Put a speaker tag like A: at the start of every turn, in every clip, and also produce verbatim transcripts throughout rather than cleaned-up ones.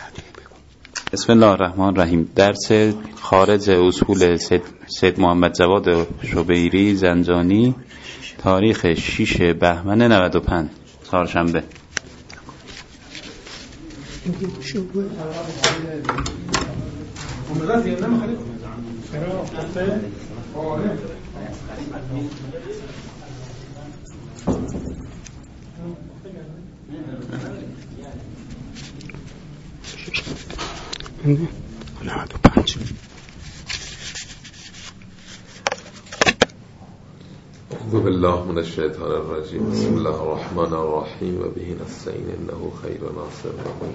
A: بسم الله الرحمن الرحیم. درس خارج اصول سید, سید محمد جواد شبیری زنجانی، تاریخ شش بهمن نود و پنج، چهارشنبه.
B: نود و پنج.
C: اعوذ بالله من الشیطان الرجیم. بسم الله الرحمن الرحیم و به نستعین انه خیر ناصر و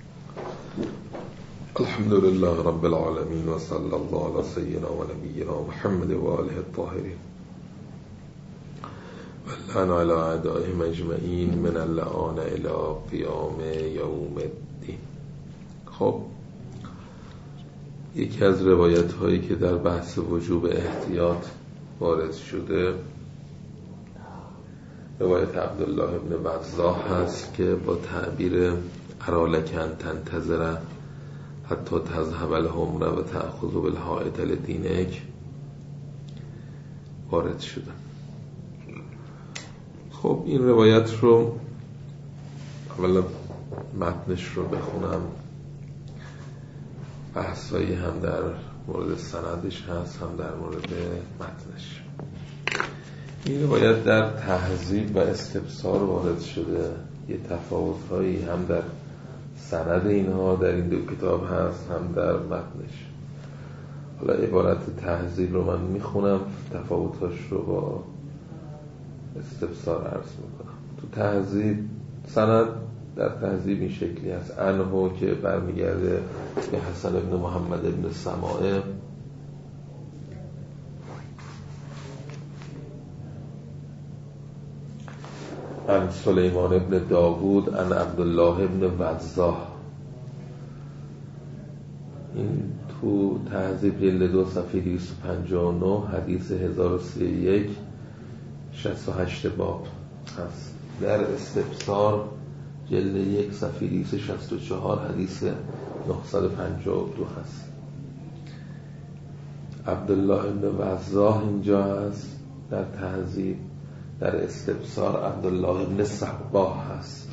C: الحمد لله رب العالمین و صلی الله علی سیدنا و نبینا محمد و آله الطاهرین و لعن علی اعدائهم اجمعین من اللعان الی قیام یوم الدین. خب، یکی از روایت هایی که در بحث وجوب احتیاط وارد شده روایت عبدالله ابن وضاح هست که با تعبیر ارالکن تنتظر حتی تذهب الحمره و تأخذ بالحائط لدینک وارد شده. خب، این روایت رو اولا متنش رو بخونم، بحثایی هم در مورد سندش هست هم در مورد متنش. این روایت در تهذیب و استبصار وارد شده. یه تفاوت‌هایی هم در سند اینها در این دو کتاب هست هم در متنش. حالا عبارت تهذیب رو من میخونم، تفاوتاش رو با استبصار عرض میکنم. تو تهذیب سند در تهذیب این شکلی هست: عنه که برمیگرده به حسن ابن محمد ابن سماعه، عن سلیمان ابن داوود عن عبدالله ابن وضاح. این تو تهذیب جلد دو صفحه دویست و پنجاه و نه حدیث هزار و سی و یک شصت و هشت باب هست. در استبصار جلد یک صفحه دویست و شصت و چهار حدیث نهصد و پنجاه و دو هست. عبدالله ابن وضاح اینجا هست در تهذیب. در استبصار عبدالله ابن صباح هست.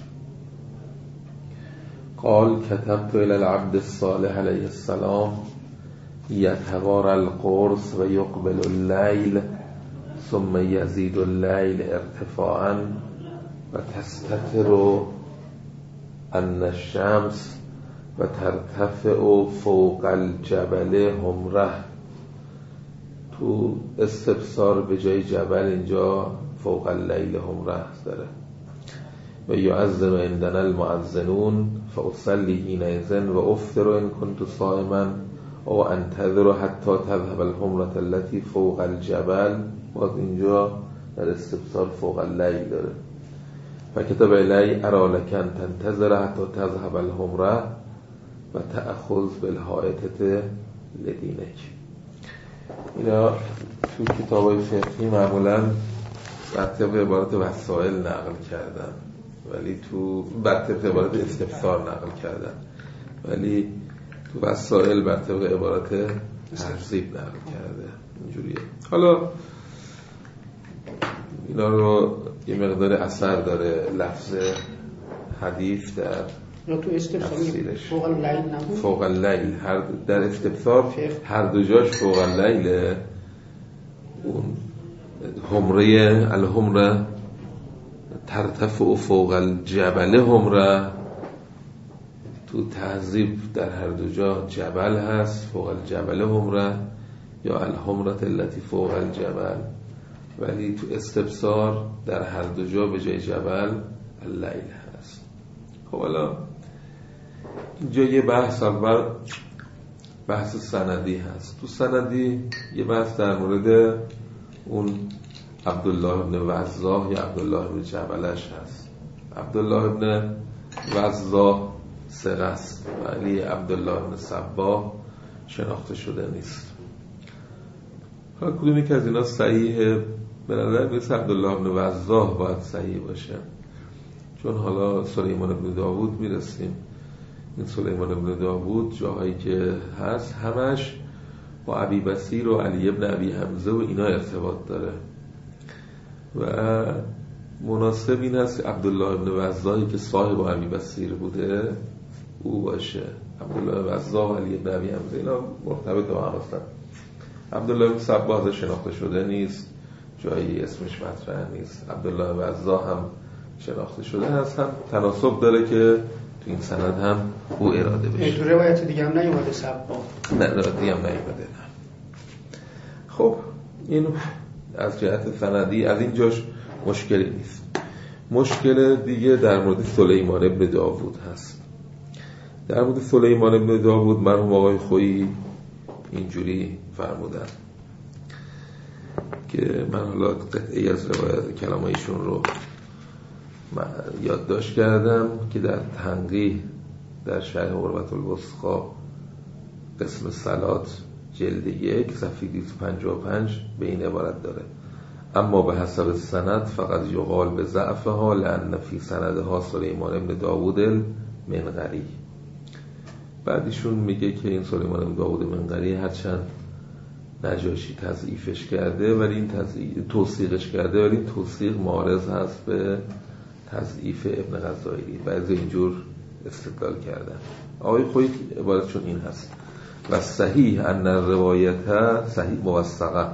C: قال كتبت الى العبد الصالح علیه السلام یتوارى القرص و یقبل اللیل ثم یزید اللیل ارتفاعا و تستتر ان الشمس و ترتفع فوق الجبل همره. تو استبصار به جای جبل اینجا فوق اللیل همره داره. و یعظم عندنا المؤذنون فاصلی حینئذ و افطر ان كنت صائما او انتظر حتی تذهب الحمره التي فوق الجبل. باز اینجا در استبصار فوق اللیل داره. فکتب الی ارالکن تنتظر حتی تذهب الحمره و تأخذ بالحائطة لدینک. اینا تو کتابای فقهی معمولا بر طبق عبارت وسائل نقل کردن، ولی تو بر طبق عبارت استبصار نقل کردن، ولی تو وسائل بر طبق عبارت تهذیب نقل کرده. اینجوریه. حالا اینا رو یه مقدار اثر داره لفظ حدیث در
B: تو استبصار فوق اللیل نبود؟
C: فوق اللیل هر در استبصار هر دو جاش فوق اللیل. اون همره الهمره ترتفع فوق الجبل همره. تو تهذیب در هر دو جا جبل هست، فوق الجبل همره یا الهمره التي فوق الجبل، ولی تو استبصار در هر دو جا به جای جبل اللیل هست. خب حالا اینجا یه بحث اول بحث سندی هست. تو سندی یه بحث در مورد اون عبدالله ابن وضاح یا عبدالله ابن جبلش هست. عبدالله ابن وضاح ثقه است ولی عبدالله ابن صباح شناخته شده نیست. حالا کدومی که از اینا صحیحه؟ به نظر میرسه عبدالله ابن وضاح باید صحیح باشه، چون حالا سلیمان ابن داوود میرسیم این سلیمان بن داوود جاهایی که هست همش با ابی بصیر و علی ابن ابی حمزه و اینا ارتباط داره و مناسب این هست که عبدالله ابن وضاحی که صاحب ابی بصیر بوده او باشه. عبدالله وضاح و علی ابن ابی حمزه اینا مرتبط با هم هستن. عبدالله ابن صباح شناخته شده نیست، جایی اسمش مطرح نیست. عبدالله وضاح هم شناخته شده هست، هم تناسب داره که تو این سند هم او اراده بشه.
B: تو روایت دیگه هم نیومده صباح؟
C: نه روایت دیگه هم نیومده. خب این از جهت سندی از این جاش مشکلی نیست. مشکل دیگه در مورد سلیمان ابن داوود هست. در مورد سلیمان ابن داوود مرحوم آقای خویی اینجوری فرمودن که من حالا قطعی از روایت کلام ایشون رو یادداشت کردم که در تنقیح در شرح عروة الوثقی قسم صلات جلد یک صفحه دویست و پنجاه و پنج به این عبارت داره: اما به حسب سند فقط یقال به ضعفها لأن فی سندها سلیمان ابن داوود المنقری. بعدیشون میگه که این سلیمان ابن داوود المنقری هرچند نجاشی تضعیفش کرده ولی این تضعیف توثیقش کرده ولی این توثیق معارض هست به تضعیف ابن غزائری. بعضی اینجور استدلال کردن. آقای خویی عبارتشون این هست: و صحیح ان روایت صحیح موثقه،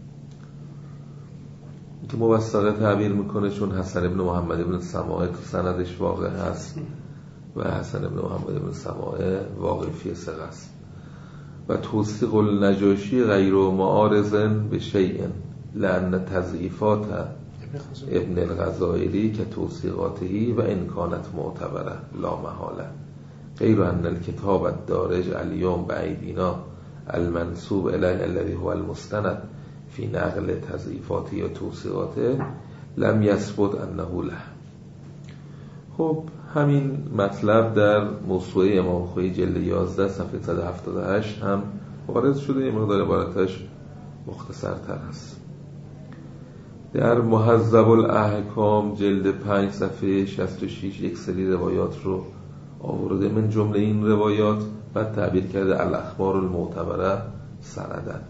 C: که موثقه تعبیر میکنه چون حسن ابن محمد ابن سماعه تو سندش واقع هست و حسن ابن محمد ابن سماعه واقع فی ثقه است. و توثیق النجاشی غیر معارضن به شیء لأن تضعیفات ابن الغزائری که توثیقاته و ان کانت معتبره لا محاله غیر ان الکتاب الدارج الیوم بعیدینا المنسوب الیه الذی هو المستند فی نقل تضعیفاتی و توثیقاته لم یثبت انه له. خب همین مطلب در موسوعه امام خویی جلد یازده صفحه صد و هفتاد و هشت هم وارد شده. یه مقدار عبارتش مختصرتر هست. در مهذب الاحکام جلد پنج صفحه شصت و شش یک سری روایات رو آورده، من جمله این روایات بعد تعبیر کرده الاخبار المعتبره سندن.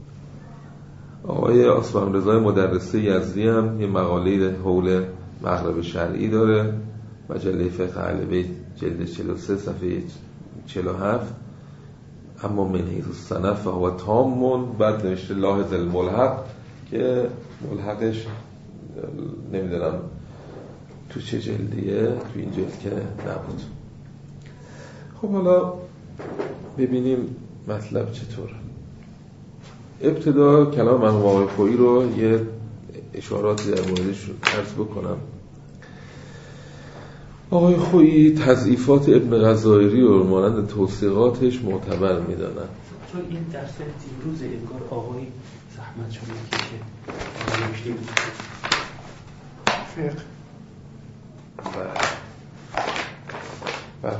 C: آقای عثمان رضای مدرسه یزدی هم یه مقاله حول مغرب شرعی داره، مجله فقه اهل بیت جلد چهل و سه صفحه چهل و هفت. اما من حیث السند فهو تام، بعد نوشته لاحظ الملحق که ملحقش نمیدونم تو چه جلدیه، تو این جلد که نبود. خب حالا ببینیم مطلب چطور. ابتدا کلام مرحوم آقای خویی رو یه اشاراتی در موردش عرض بکنم. آقای خویی تضعیفات ابن غزائری و مانند توثیقاتش معتبر میدانند.
B: چون این درس دیروز انگار آقای زحمت شده که نوشتیم فقه.
C: بله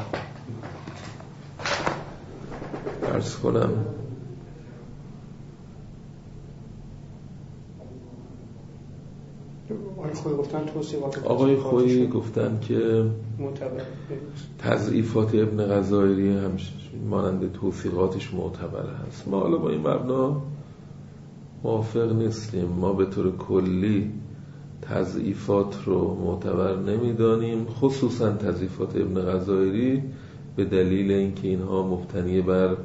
C: عرض کنم آقای خویی گفتن که تضعیفات ابن غزائری هم مانند توثیقاتش معتبر هست. ما حالا با این مبنا موافق نیستیم. ما به طور کلی تضعیفات رو معتبر نمیدانیم، خصوصا تضعیفات ابن غزائری، به دلیل اینکه اینها مبتنی بر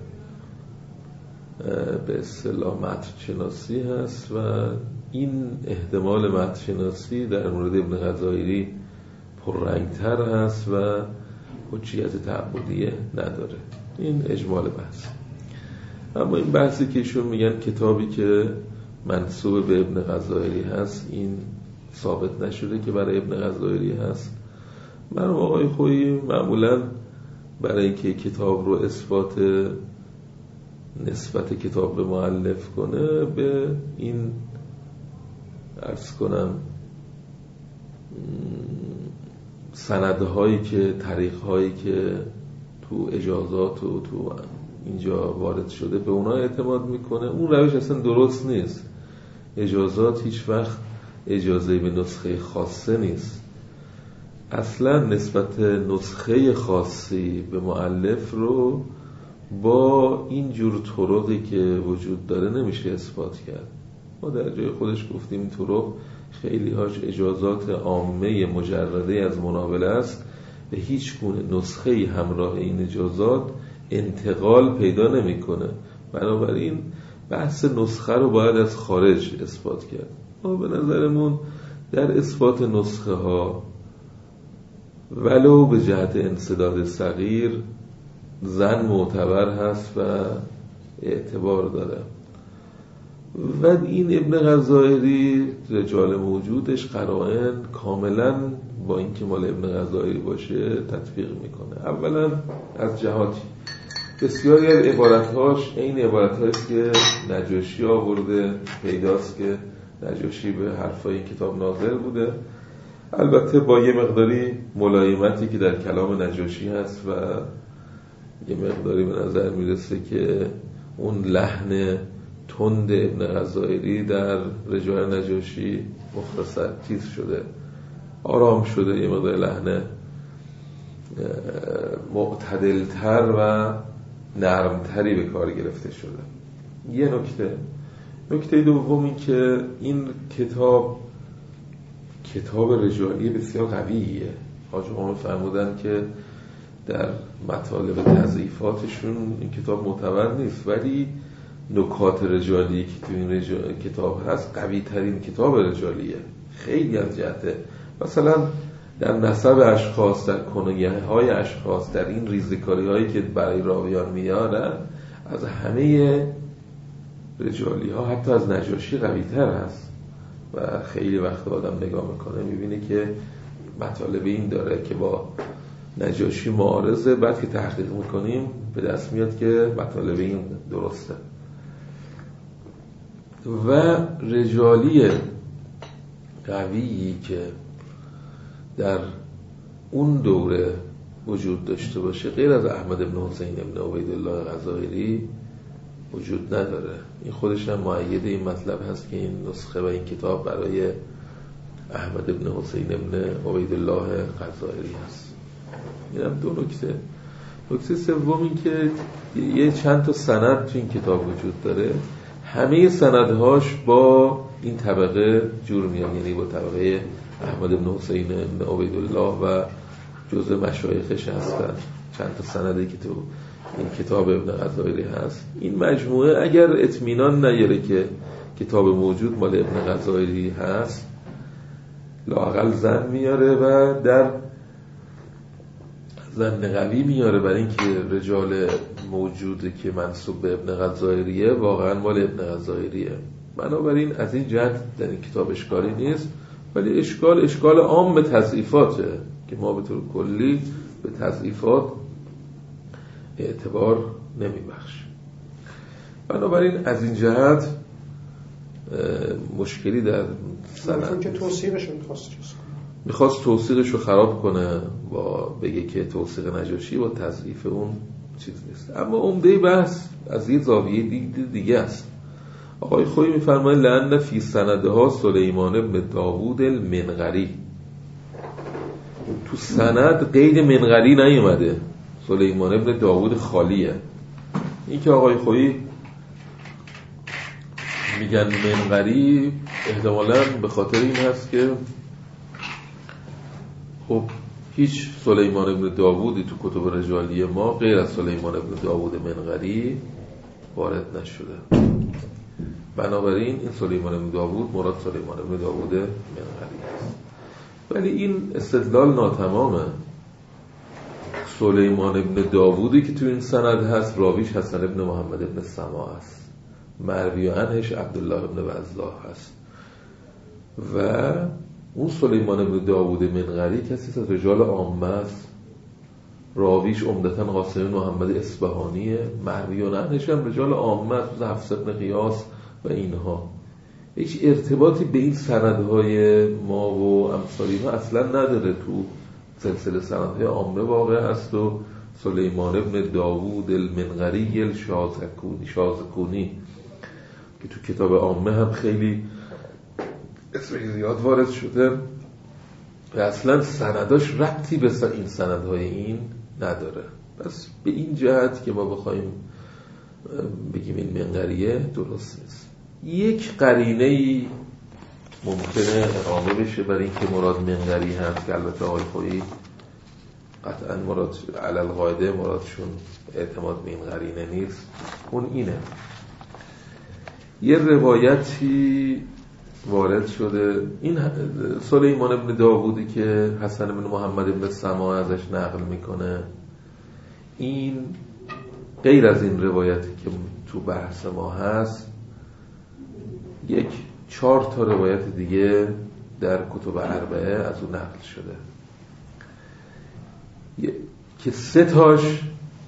C: به اصطلاح متن شناسی هست و این احتمال متن شناسی در مورد ابن غزائری پررنگتر هست و حجیت تعبدیه نداره. این اجمال بحث. اما این بحثی که ایشون میگن کتابی که منسوب به ابن غزائری هست این ثابت نشده که برای ابن غزائری هست. من آقای خویی معمولا برای اینکه کتاب رو اثبات نسبت کتاب به مؤلف کنه به این عرض کنم سندهایی که طریقهایی که تو اجازات و تو اینجا وارد شده به اونها اعتماد میکنه. اون روش اصلا درست نیست. اجازات هیچ وقت اجازه به نسخه خاصه نیست. اصلا نسبت نسخه خاصی به مؤلف رو با این جور طرقی که وجود داره نمیشه اثبات کرد. ما در جای خودش گفتیم این طرق خیلی هاش اجازات عامه مجرده از مناوله است، به هیچ گونه نسخه‌ای همراه این اجازات انتقال پیدا نمی‌کنه. بنابراین بحث نسخه رو باید از خارج اثبات کرد. ما به نظرمون در اثبات نسخه ها ولو به جهت انسداد صغیر ظن معتبر هست و اعتبار داره و این ابن غزائری رجال موجودش قرائن کاملا با اینکه مال ابن غزائری باشه تطبیق میکنه. اولا از جهاتی بسیاری از عبارتهاش این عبارتهاییست که نجاشی آورده، پیداست که نجاشی به حرفای این کتاب ناظر بوده، البته با یه مقداری ملایمتی که در کلام نجاشی هست و یه مقداری به نظر میرسه که اون لحن تند ابن غزائری در رجال نجاشی مختصر چیز شده، آرام شده، یه مقدار لحن معتدلتر و نرمتری به کار گرفته شده. یه نکته نکته دوم این که این کتاب کتاب رجالی بسیار قویه. حاج آقا فرمودن که در مطالب تضعیفاتشون این کتاب معتبر نیست، ولی نکات رجالی که تو این رجال... کتاب هست قوی ترین کتاب رجالیه خیلی از جهته. مثلا در نسب اشخاص، در کنایه های اشخاص، در این ریزکاری هایی که برای راویان میارن از همه رجالی ها حتی از نجاشی قوی تر هست و خیلی وقت آدم نگاه میکنه میبینه که مطالب این داره که با نجاشی معارضه، بعد که تحقیق میکنیم به دست میاد که مطالب این درسته. و رجالی قویی که در اون دوره وجود داشته باشه غیر از احمد بن حسین بن عبیدالله غزائری وجود نداره. این خودش هم مؤید این مطلب هست که این نسخه و این کتاب برای احمد بن حسین بن عبیدالله غزائری هست. این هم دو نکته. نکته سوم این که یه چند تا سند تو این کتاب وجود داره، همه سندهاش با این طبقه جور میان، یعنی با طبقه احمد بن حسین بن عبیدالله و جزء مشایخش هستن. چند تا سندی که تو این کتاب ابن غزائری هست. این مجموعه اگر اطمینان نیاره که کتاب موجود مال ابن غزائری هست، لااقل ظن میاره و در ظن قوی میاره برای اینکه رجال موجوده که منسوب به ابن غزائریه واقعا مال ابن غزائریه. بنابراین از این جهت در این کتاب اشکالی نیست، ولی اشکال اشکال عام به تضعیفاته که ما به طور کلی به تضعیفات اعتبار نمیبخش. بنابراین از این جهت مشکلی در سند
D: که توصیقش میخواست
C: میخواست توصیقش رو خراب کنه با بگه که توصیق نجاشی با تضعیف اون چیز نیست. اما عمده بحث از یه زاویه دیگه, دیگه است. آقای خویی میفرماید لأن فی سندها سلیمان بن داوود المنقری، تو سند قید منقری نیومده، سلیمان بن داوود خالیه. این که آقای خویی میگن منقری احتمالاً به خاطر این هست که خب هیچ سلیمان بن داوودی تو کتب رجالی ما غیر از سلیمان بن داوود منقری وارد نشده. بنابراین این سلیمان بن داوود مراد سلیمان بن داوود منقری است. ولی این استدلال ناتمامه. سلیمان بن داوودی که تو این سند هست راویش حسن بن محمد بن سما است، مروی عنهش عبدالله بن وضاح هست و اون سلیمان بن داوود منقری کسی از رجال عامه است، راویش عمدتاً قاسم بن محمد اصبهانیه، مروی عنهش هم رجال عامه است، حفص بن قیاس و اینها. هیچ ارتباطی به این سندهای ما و امثال اینها اصلا نداره. تو سلسله سندهای عامه واقع هست و سلیمان بن داوود المنقری الشازکونی شازکونی که تو کتاب عامه هم خیلی اسمش زیاد وارد شده و اصلا سنداش ربطی به این سندهای این نداره. پس به این جهت که ما بخوایم بگیم این منقریه درست نیست. یک قرینه‌ای ممکنه اقامه بشه برای اینکه مراد منقری هست که البته آقای خویی قطعا مراد علل قاعده مرادشون اعتماد به این قرینه نیست. اون اینه یه روایتی وارد شده، این سلیمان ابن داوودی که حسن بن محمد ابن سما ازش نقل میکنه، این غیر از این روایتی که تو بحث ما هست یک چهار تا روایت دیگه در کتب اربعه از اون نقل شده که سه تاش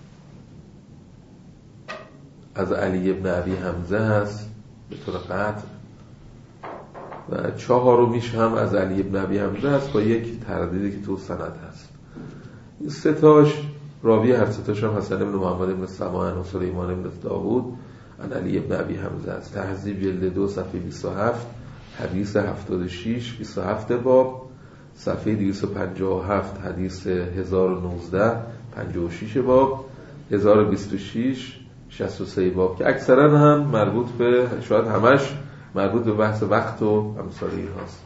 C: از علی ابن ابی حمزه هست به طور قطع و چهارمیش هم از علی ابن ابی حمزه هست با یک تردیدی که تو سند هست. این سه تاش راوی هر سه تاش هم حسن بن محمد بن سما و سلیمان بن داوود ان علی ابن ابی حمزه است. تهذیب جلد دو صفحه بیست و هفت، حدیث هفتاد و شش، بیست و هفت باب، صفحه دویست و پنجاه و هفت، حدیث هزار و نوزده، پنجاه و شش باب، هزار و بیست و شش، شصت و سه باب که اکثرا هم مربوط به، شاید همش مربوط به بحث وقت و امثال این هاست.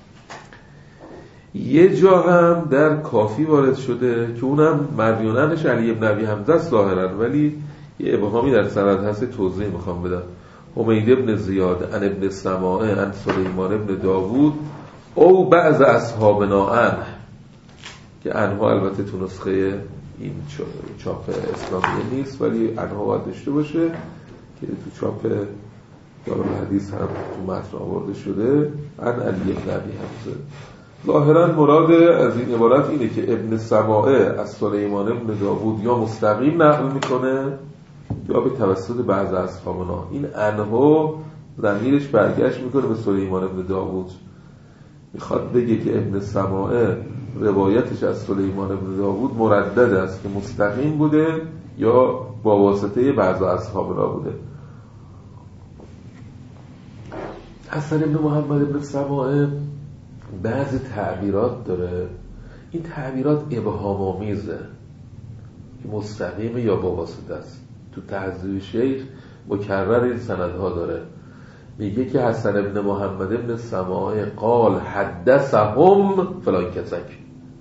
C: یه جا هم در کافی وارد شده که اونم مرویانش علی ابن ابی حمزه است ظاهرا، ولی یه ابهامی در سند هست توضیح میخوام بدم. حمید ابن زیاد ان ابن سماع ان سلیمان ابن داوود او بعض اصحابنا عنه، که انها البته تو نسخه این چاپ اسلامی نیست ولی انها باید داشته باشه که تو چاپ دارالحدیث هم تو متن آورده شده ان علی ابن ابی حمزه. ظاهرا مراد از این عبارت اینه که ابن سماعه از سلیمان ابن داوود یا مستقیم نقل میکنه یا به توسط بعض اصحابنا. این انها ضمیرش برگشت میکنه به سلیمان ابن داوود، میخواد بگه که ابن سماعه روایتش از سلیمان ابن داوود مردد است که مستقیم بوده یا با واسطه بعض اصحابنا بوده. حسن ابن محمد ابن سماعه بعضی تعبیرات داره، این تعبیرات ابهام آمیزه که مستقیم یا با واسطه است. تو تهذیب شیخ مکرر این سندها داره، میگه که حسن ابن محمد ابن سماعه قال حدثهم فلان کسک،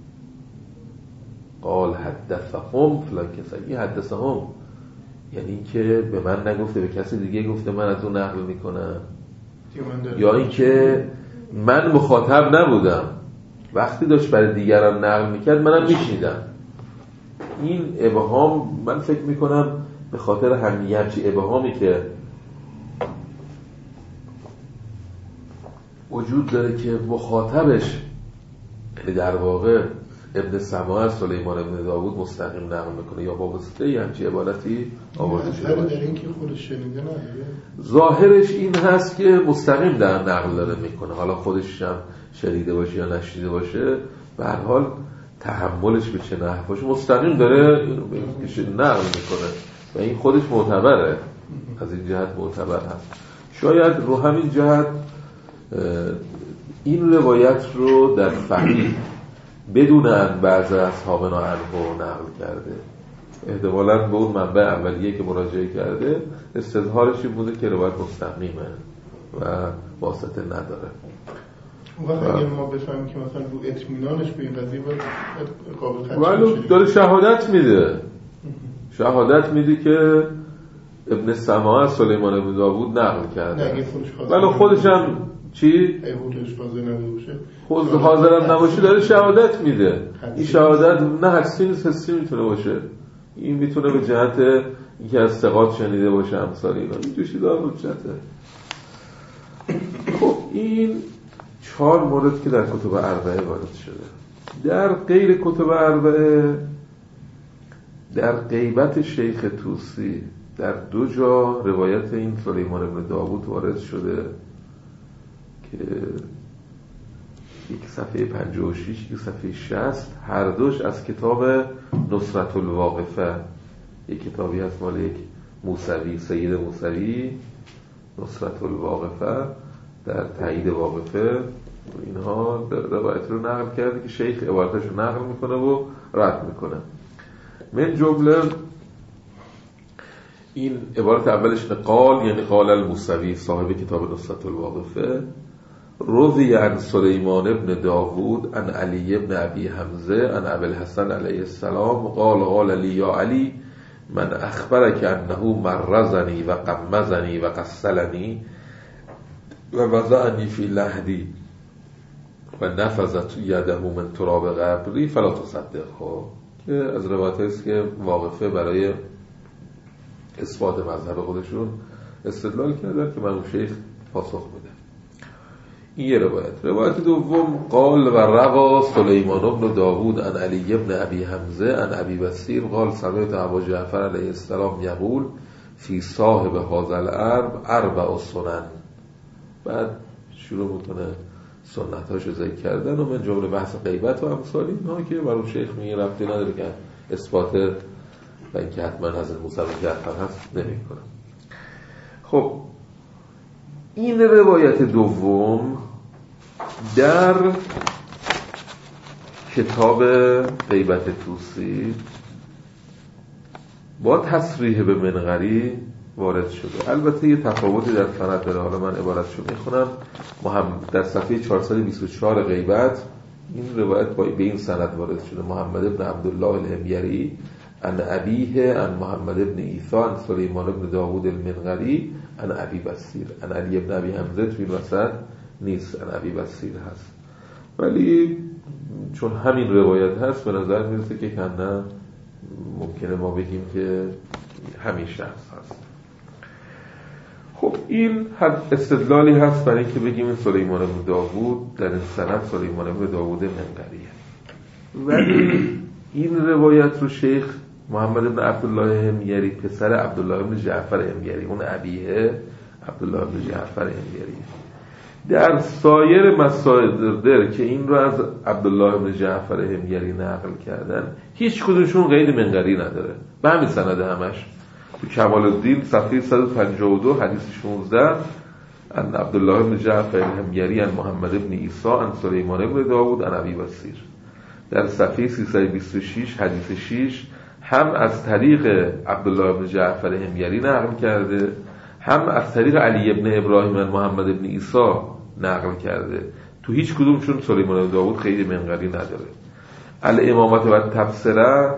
C: قال حدثهم فلان کسک. این حدثهم یعنی که به من نگفته به کسی دیگه گفته من از اون نقل میکنم، یا این که من مخاطب نبودم وقتی داشت برای دیگران نقل میکرد منم میشنیدم. این ابهام من فکر میکنم به خاطر همین همچی ابهامی که وجود داره که مخاطبش در واقع ابن سماع سلیمان ابن داوود مستقیم نقل میکنه یا با واسطه همچی عبارتی آورده شده باشه.
D: در این که خودش شنیده نه،
C: ظاهرش این هست که مستقیم در نقل داره میکنه، حالا خودش هم شنیده باشه یا نشنیده باشه به هر حال تحملش به چه نحو باشه مستقیم داره نقل میکنه و این خودش معتبره، از این جهت معتبر هست. شاید رو همین جهت این روایت رو در فقیه بدون ان بعض اصحابنا عنه نقل کرده، احتمالاً به اون منبع اولیه که مراجعه کرده استظهارش این بوده که روایت مستقیمه و واسطه نداره.
D: اون وقت اگر ما بفهمیم که مثلا رو اطمینانش به این قضیه باید قابل خدشه
C: ولی داره شهادت میده، شهادت میده که ابن سماع سلیمان ابن داوود نقل کرده، ولی خودش هم چی؟
D: اگه خودش حاضر نباشه،
C: خود حاضر نباشه داره شهادت میده. این شهادت نه حسی نیست، حسی میتونه باشه، این میتونه به جهت اینکه از ثقات شنیده باشه امثال اینا، این توشی داره حجته. خب این چهار مورد که در کتب اربعه وارد شده. در غیر کتب اربعه در غیبت شیخ طوسی در دو جا روایت این سلیمان ابن داوود وارد شده که یک صفحه پنجاه و شش یک صفحه شصت، هر دوش از کتاب نصرت الواقفه، یک کتابی هست مال یک موسوی سید موسوی، نصرت الواقفه در تایید واقفه اینها روایت رو نقل کرده که شیخ عبارتش رو نقل میکنه و رد میکنه. من جمله این عبارت اولش قال، یعنی قال الموسوی صاحب کتاب نصرة الواقفه، روی عن سلیمان ابن داوود عن علی ابن ابی حمزه عن ابی الحسن علیه السلام قال قال لی یا علی من اخبرک انه مرزنی و قمزنی و قسلنی و وضعنی فی لحدی و نفذت یده من تراب قبری فلا تصدقه، که از روایت است که واقفه برای اثبات مذهب خودشون استدلال کردن که من شیخ پاسخ بده. این یه روایت. روایت دوم قال و روا سلیمان بن داوود عن علی ابن ابی حمزه عن ابی بصیر قال سمعت ابا جعفر علیه السلام یقول فی صاحب هذا الارب اربع سنن. بعد شروع میکنه سنتاشو ذکر کردن و من جمله بحث غیبت و امثال اینها که برای شیخ میگه ربطی نداره که اثبات و اینکه حتما حضرت موسی جعفر هست نمیکنه. خب این روایت دوم در کتاب غیبت طوسی با تصریح به منقری وارد شده. البته یه تفاوتی در سند داره، حالا من عبارتشو میخونم. محمد در صفحه چهارصد و بیست و چهار غیبت این روایت با به این سند وارد شده: محمد ابن عبدالله الهمیری عن ابیه عن محمد ابن عیسی عن سلیمان ابن داوود المنقری عن ابی بصیر عن علی ابن ابی حمزه. توی وسط نیست، عن ابی بصیر هست، ولی چون همین روایت هست به نظر میرسه که کنه ممکنه ما بگیم که همین شخص هست. خب این استدلالی هست برای اینکه بگیم این سلیمان بن داوود در این سند سلیمان بن داوود منقریه. ولی این روایت رو شیخ محمد بن عبدالله همیری پسر عبدالله بن جعفر همیری، اون ابیه عبدالله بن جعفر همیری، در سایر مصادر که این رو از عبدالله بن جعفر همیری نقل کردن هیچ کدومشون قید منقری نداره. به همین سند همش. تو کمال الدین صفحه صد و پنجاه و دو حدیث شانزده ان عبدالله بن جعفر همیری ان محمد بن عیسی ان سلیمان بن داوود ان ابی بصیر. در صفحه سیصد و بیست و شش حدیث شش هم از طریق عبدالله بن جعفر همیری نقل کرده، هم از طریق علی ابن ابراهیم ان محمد بن عیسی نقل کرده. تو هیچ کدومشون سلیمان بن داوود قید منقری نداره. الامامت و تبصره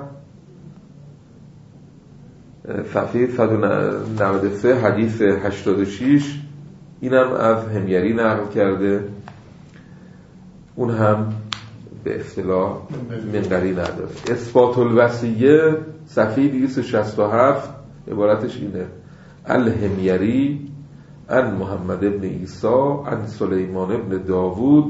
C: صفحه صد و نود و سه حدیث هشتاد و شش اینم از همیری نقل کرده، اون هم به اصطلاح منقری نداره. اثبات الوصیه صفحه دویست و شصت و هفت عبارتش اینه: الهمیری ان محمد ابن عیسی ان سلیمان ابن داوود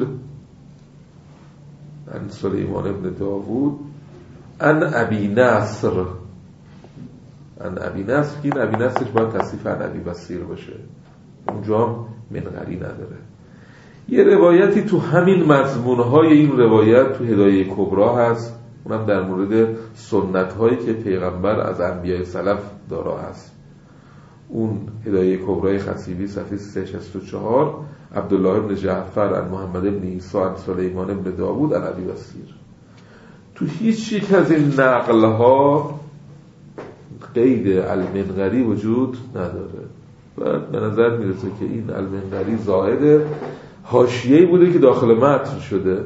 C: ان سلیمان ابن داوود ان ابی نصر ان ابی نصر. که این ابی نصرش باید تصریف ان ابی بصیر باشه، اونجا هم منقری نداره. یه روایتی تو همین مضمونهای این روایت تو هدایه کبرا هست، اونم در مورد سنت‌هایی که پیغمبر از انبیاء سلف دارا هست. اون هدایه کبرای خطیبی صفحه سیصد و شصت و چهار عبدالله بن جعفر عن محمد بن عیسی عن سلیمان بن داوود عن ابی بصیر. تو هیچ یک از این نقل‌ها قید المنقری وجود نداره و به نظر میرسه که این المنقری زائد حاشیه‌ای بوده که داخل متن شده،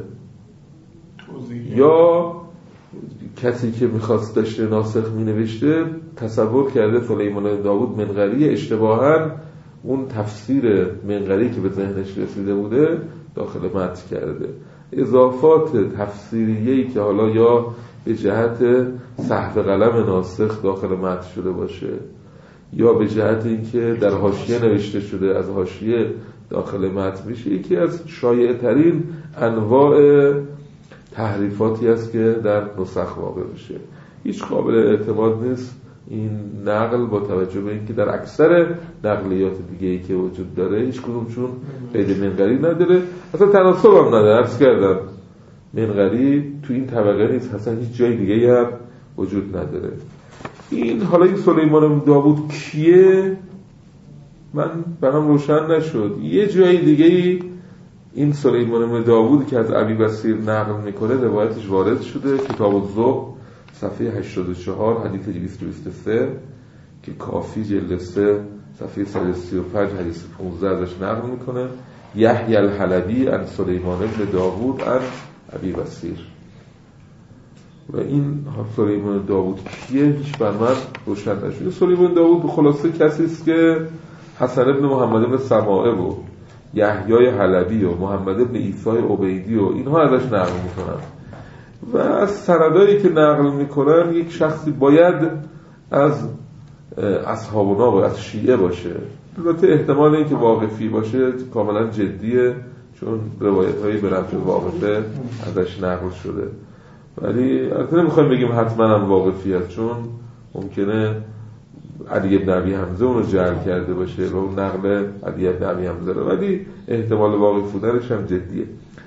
C: یا کسی که میخواست داشته ناسخ مینوشته تصور کرده سلیمان داوود منقری، اشتباهاً اون تفسیر منقری که به ذهنش رسیده بوده داخل متن کرده. اضافات تفسیریه‌ای که حالا یا به جهت سهو قلم ناسخ داخل متن شده باشه یا به جهت اینکه در حاشیه نوشته شده از حاشیه داخل متن میشه، یکی از شایع ترین انواع تحریفاتی است که در نسخ واقع بشه. هیچ قابل اعتماد نیست این نقل با توجه به اینکه در اکثر نقلیات دیگه‌ای که وجود داره هیچ کدومشون قید منقری نداره، اصلا تناسب هم نداره. عرض کردم منقری تو این طبقه نیست، اصلا هیچ جای دیگه‌ای هم وجود نداره. این حالا این سلیمان بن داوود کیه من برام روشن نشد. یه جای دیگه‌ای این سلیمان بن داوود که از ابی بصیر نقل میکنه روایتش وارد شده کتاب الذهب صفحه هشتاد و چهار حدیث دویست و بیست و سه که کافی جلد سه صفحه صد و سی و پنج حدیث پانزده ازش نقل میکنه. یحیی الحلبی عن سلیمان بن داوود عن ابی بصیر. و این سلیمان داوود کیه؟ هیچ بر من روشن نشده. سلیمان داوود به خلاصه کسی است که حسن ابن محمد بن سماعه و یحیی حلبی و محمد ابن عیسی عبیدی و اینها ازش نقل میکنن و از سندایی که نقل میکنن یک شخصی باید از اصحابنا و از شیعه باشه. البته احتمال این که واقفی باشه کاملا جدیه چون روایت هایی به رفت واقفه ازش نقل شده، ولی البته نمیخوایم بگیم حتما هم واقفی هست چون ممکنه علی بن ابی حمزه اونو جعل کرده باشه و اون نقل علی بن ابی حمزه رو، ولی احتمال واقعی بودنش هم جدیه.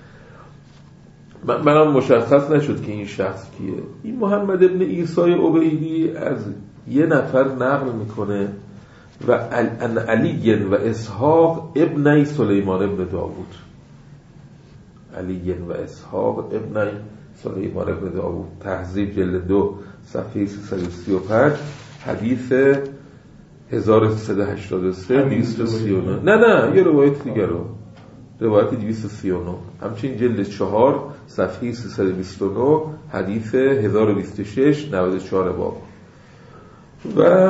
C: من منم مشخص نشد که این شخص کیه. این محمد ابن عیسی عبیدی از یه نفر نقل میکنه و ان علی و اسحاق ابن سلیمان ابن داوود. علی و اسحاق ابن سلیمان ابن داوود، تهذیب جلد دو صفحه سیصد و سی و پنج حدیث هزار و سیصد و هشتاد و سه دویست و سی و نه. نه نه یه روایت دیگه رو، روایت دویست و سی و نه، همچنین جلد چهار صفحه سیصد و بیست و نه حدیث هزار و بیست و شش نود و چهار باب. و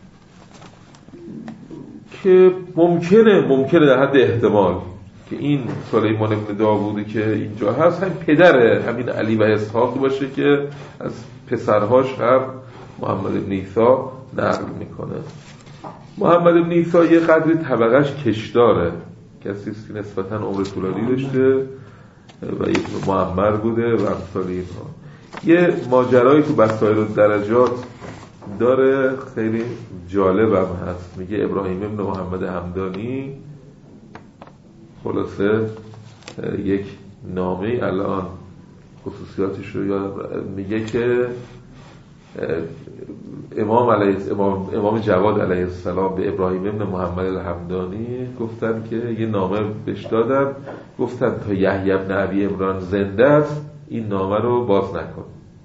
C: که ممکنه ممکنه در حد احتمال که این سلیمان ابن داوودی که اینجا هست هم پدر همین علی و اسحاق باشه که از پسرهاش هم محمد ابن عیسی نقل میکنه. محمد ابن عیسی یه قدری طبقش کشداره، کسی است که نسبتاً عمر طولانی داشته و یک معمر بوده و امثال اینها. یه ماجرایی تو بسائل الدرجات داره خیلی جالب هم هست. میگه ابراهیم ابن محمد همدانی خلاصه یک نامه الان خصوصیاتش رو یاد میگه که امام علیه امام, امام جواد علیه السلام به ابراهیم ابن محمد الحمدانی گفتن که یه نامه بهش دادن، گفتن تا یحیی ابن ابی عمران زنده است این نامه رو باز نکن.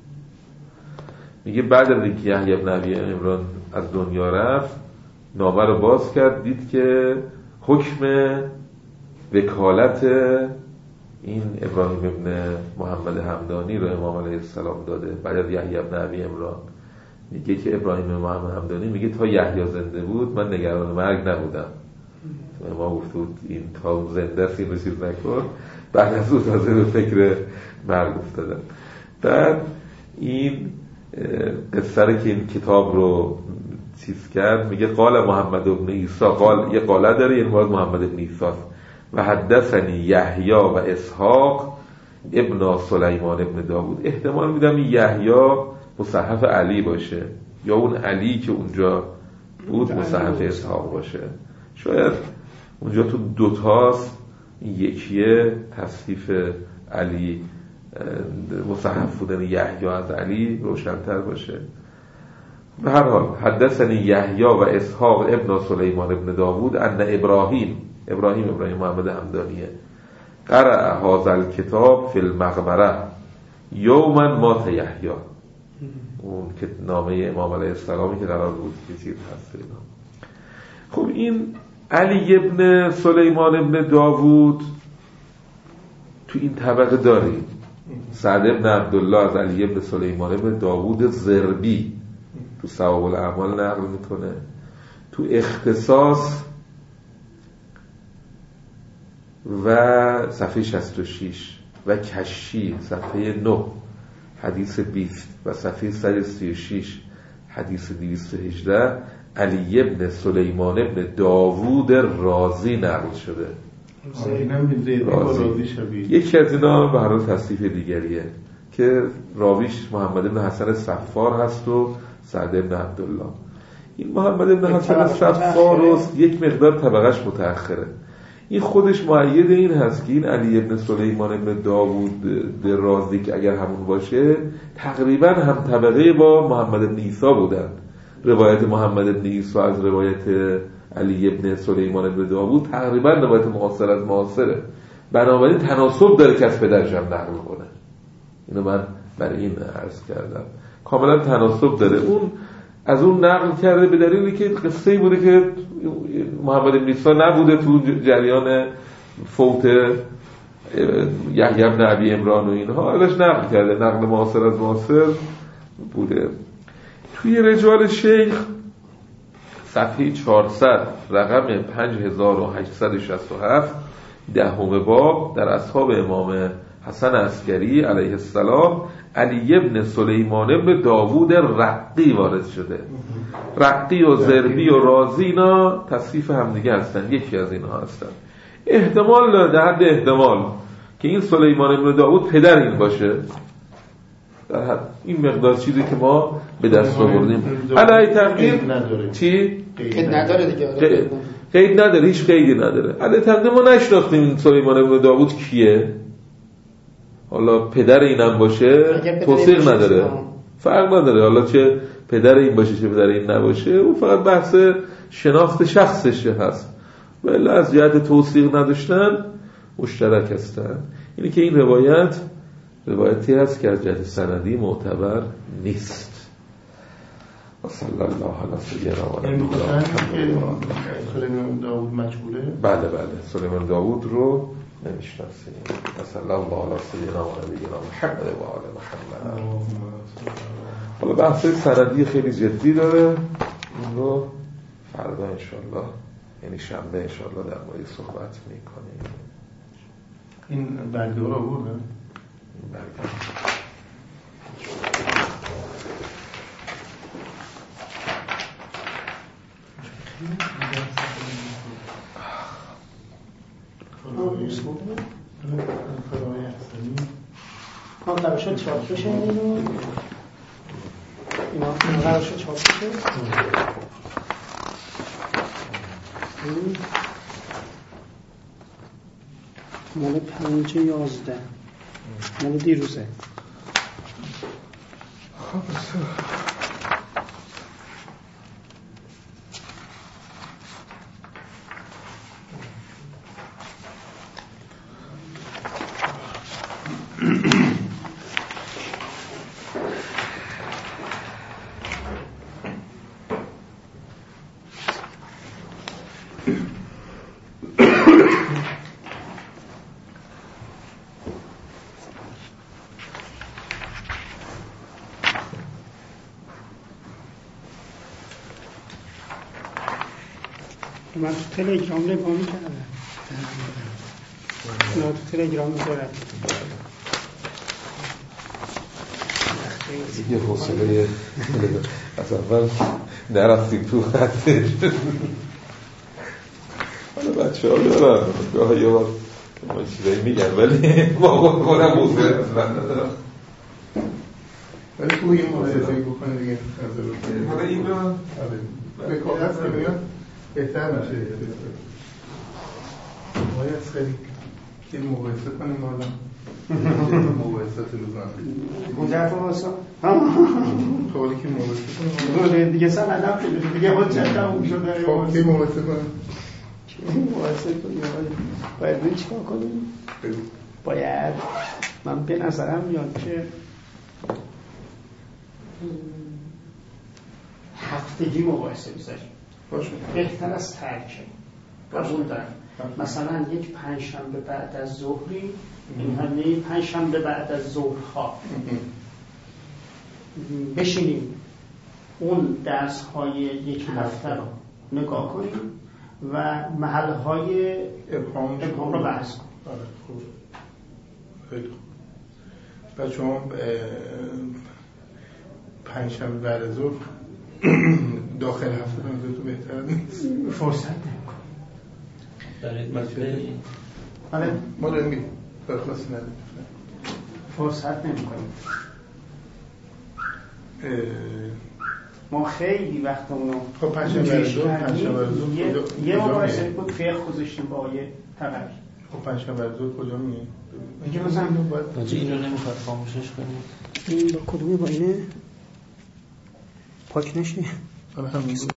C: میگه بعد از اینکه یحیی ابن ابی عمران از دنیا رفت نامه رو باز کرد، دید که حکم وکالت این ابراهیم ابن محمد همدانی رو امام علیه السلام داده بعد از یحیی ابن ابی عمران. میگه که ابراهیم محمد همدانی میگه تا یحیی زنده بود من نگران مرگ نبودم، امام گفت بود این تا زنده است این رو چیز نکن، بعد از اون تازه به فکر مرگ افتادن. بعد این قصه که این کتاب رو چیز کرد میگه قال محمد ابن عیسی، قال یه قاله داره یعنی مراد محمد ابن عیسی و حدثنی یحیی و اسحاق ابن سلیمان ابن داوود. احتمال میدم این یحیی مصحف علی باشه یا اون علی که اونجا بود مصحف اسحاق باشه، شاید اونجا تو دوتاست، این یکیه تصحیف علی مصحف بودن یحیی از علی روشن‌تر باشه. به هر حال حدثنی یحیی و اسحاق ابن سلیمان ابن داوود ان ابراهیم ابراهیم ابراهیم محمد همدانیه قرأ هذا الکتاب فی المقبره یوما مات یحیی، اون که نامه امام علیه السلامی که قرار بود که چیز هست اینا. خب این علی ابن سلیمان ابن داوود تو این طبقه داریم. سعد ابن عبدالله از علی ابن سلیمان ابن داوود ضربی تو ثواب الاعمال نقل میکنه. تو اختصاص و صفحه شصت و شش و کشی صفحه نه حدیث بیست و صفحه صد و سی و شش حدیث دویست و هجده علی ابن سلیمان ابن داوود رازی نقل شده. رازی یکی از اینا به هر حال تصحیف دیگریه که راویش محمد ابن حسن صفار هست و سعد ابن عبدالله. این محمد ابن حسن صفار یک مقدار طبقش متأخره. این خودش مؤید این هست که این علی ابن سلیمان ابن داوود رازی که اگر همون باشه تقریبا هم طبقه با محمد ابن عیسی بودن. روایت محمد ابن عیسی از روایت علی ابن سلیمان ابن داوود تقریبا روایت معاصر از معاصره بنابراین تناسب داره که از پدرش هم نقل کنه. اینو من برای این عرض کردم، کاملا تناسب داره. اون از اون نقل کرده به دلیلی که قصه‌ای بوده که محمد بن عیسی نبوده تو جریان فوت یحیی بن ابی عمران و اینها، ازش نقل کرده، نقل معاصر از معاصر بوده. توی رجال شیخ صفحه چهارصد رقم پنج هزار و هشتصد و شصت و هفت دهم باب در اصحاب امام حسن عسکری علیه السلام علی ابن سلیمان ابن داوود رقی وارد شده. رقی و ضربی و رازی اینا تصریف همدیگه هستن، یکی از اینها هستن. احتمال داره، در حد احتمال که این سلیمان ابن داوود پدر این باشه، در حد این مقدار چیزی که ما به دست آوردیم. علی تقدیر چی؟
E: قید نداره دیگه،
C: قید نداره، هیچ قیدی نداره. علی تقدیر ما نشناختیم این سلیمان ابن داوود کیه، حالا پدر اینم باشه توثیق نداره، فرق نداره حالا چه پدر این باشه چه پدر این نباشه، اون فقط بحث شناخت شخصش هست، ولی از جهت توثیق نداشتن مشترک هستن. اینی که این روایت روایتی هست که از جهت سندی معتبر نیست. و صلی الله علی سیدنا و محمد.
D: سلیمان داوود مجهوله؟
C: بله بله، سلیمان داوود رو نمیشناسیم. صلی الله علی سیدنا و محمد و آل محمد. حالا بحث سندی خیلی جدی داره، این رو فردا انشالله، یعنی شنبه انشالله در مورد صحبت میکنیم.
D: این برگه ها رو آورده؟
C: این برگه
E: ها قرار شد چاپ بشه اینو اینا قرار شد چاپ بشه مال پنج یازده مال دیروزه. من تو تلگرام نگاه می‌کردم، نه تو تلگرام می‌ذارم
C: یه حوصله از اول نرفتیم تو خطش. حالا بچه ها دارم گاهی یه بار ما چیزایی میگن ولی ما خودم حوصله اصلا ندارم،
D: ولی تو یه ملاحظه‌ای بکنه دیگه.
C: حالا این رو
D: به کاغذ که میاد بهتر میشه. باید خیلی که مقایسه کنیم حالا مقایسه روزانه
E: گذرت واسه
D: حالی که مقایسه کنیم
E: دیگه سن ادب شده دیگه حجت تموم شده.
D: خب که مقایسه کنیم
E: مقایسه کنیم باید بید چیکار کنیم؟ باید من به نظرم میاد که هفتگی مقایسه بذاریم بهتر از ترکه. قبول دارم مثلا یک پنجشنبه بعد از ظهری، این همه پنجشنبه بعد از ظهرها بشینیم اون درس های یک هفته رو نگاه کنیم و محل های
D: ابهام
E: رو بحث کنیم.
D: آره خوب، خیلی خوب. بعد شما پنجشنبه بعد از ظهر داخل هفته بنظر تو بهتر نیست؟
E: فرصت نمیکنم
B: برای مسئله
E: آره
D: ما داریم میگیم درخواست نداریم
E: فرصت نمیکنیم. ما خیلی وقت اونو
D: خب پنجشنبه بعد از ظهر پنجشنبه بعد از ظهر
E: یه مقایسه بود فقه گذاشتیم با آیه تبر.
D: خب پنجشنبه بعد از ظهر کجا میگه؟
E: دیگه مثلا
B: باید این رو نمیخواد خاموشش کنیم.
E: این با کدومی با اینه پاک نشه؟
D: آره همین